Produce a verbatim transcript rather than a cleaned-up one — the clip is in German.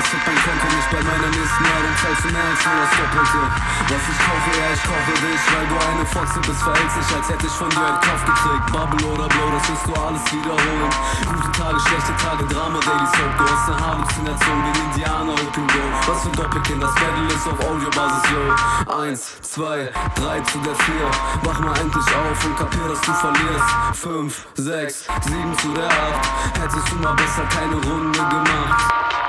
Was wird mein Konto nicht bei meiner nächsten Ladung? Zahlst du mehr als nur das Doppelte? Was ich kaufe, ja ich kaufe dich, weil du eine Fotze bist. Verhältst dich, als hätte ich von dir einen Kopf gekriegt. Bubble oder Blow, das wirst du alles wiederholen. Gute Tage, schlechte Tage, Drama, Daily Soap. Du hast eine Halluzination wie ein Indianer, Open Go. Was für Doppelkind, das Battle ist auf Audiobasis, yo. Eins, zwei, drei zu der vier. Wach mal endlich auf und kapier, dass du verlierst. Fünf, sechs, sieben zu der acht. Hättest du mal besser keine Runde gemacht.